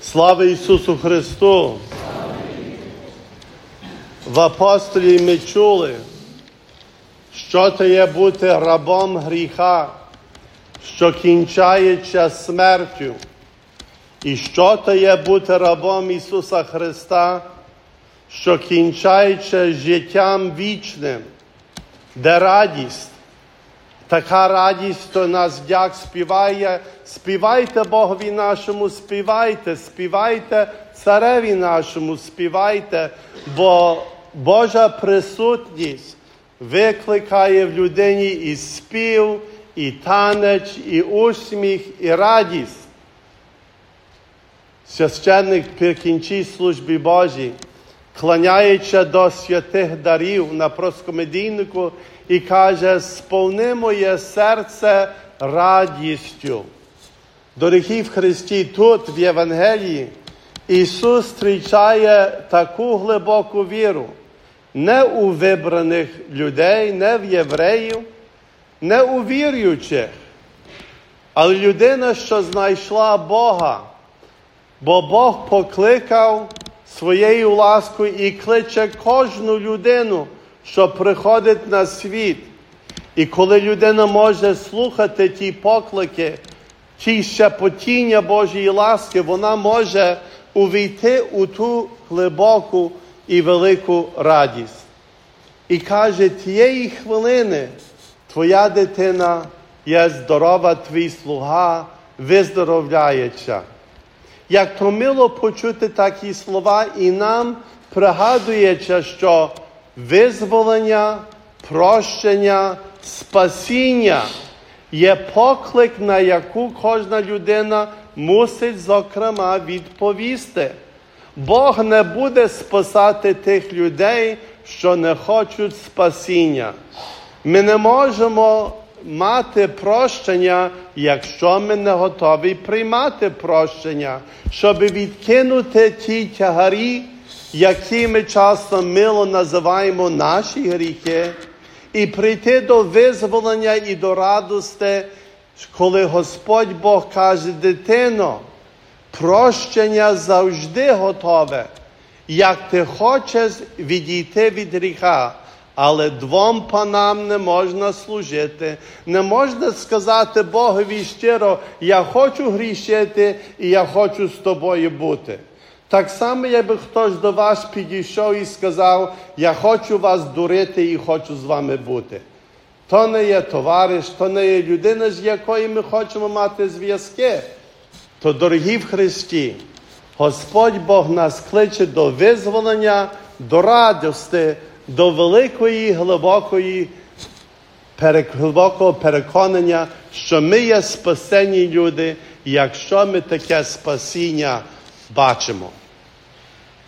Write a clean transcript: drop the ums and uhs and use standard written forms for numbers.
Слава Ісусу Христу! В апостолі ми чули, що це є бути рабом гріха, що кінчається смертю. І що це є бути рабом Ісуса Христа, що кінчається життям вічним, де радість. Така радість, що наш дяк співає: співайте Богові нашому, співайте, співайте Цареві нашому, співайте, бо Божа присутність викликає в людині і спів, і танець, і усміх, і радість. Священник при кінці служби Божій кланяється до святих дарів на проскомедійнику і каже: сповни моє серце радістю. Дорогі в Христі, тут, в Євангелії, Ісус зустрічає таку глибоку віру не у вибраних людей, не в євреїв, не у віруючих, але людина, що знайшла Бога. Бо Бог покликав своєю ласкою і кличе кожну людину, що приходить на світ. І коли людина може слухати ті поклики, ті шепотіння Божої ласки, вона може увійти у ту глибоку і велику радість. І каже: тієї хвилини твоя дитина є здорова, твій слуга виздоровляється. Як то мило почути такі слова, і нам пригадується, що визволення, прощення, спасіння є поклик, на яку кожна людина мусить, зокрема, відповісти. Бог не буде спасати тих людей, що не хочуть спасіння. Ми не можемо мати прощення, якщо ми не готові приймати прощення, щоб відкинути ті тягарі, які ми часто мило називаємо наші гріхи, і прийти до визволення і до радості, коли Господь Бог каже: дитино, прощення завжди готове, як ти хочеш відійти від гріха. Але двом панам не можна служити. Не можна сказати Богові щиро: я хочу грішити і я хочу з тобою бути. Так само, якби хтось до вас підійшов і сказав: я хочу вас дурити і хочу з вами бути. То не є товариш, то не є людина, з якою ми хочемо мати зв'язки. То, дорогі в Христі, Господь Бог нас кличе до визволення, до радості, до великої, глибокого переконання, що ми є спасені люди, якщо ми таке спасіння бачимо.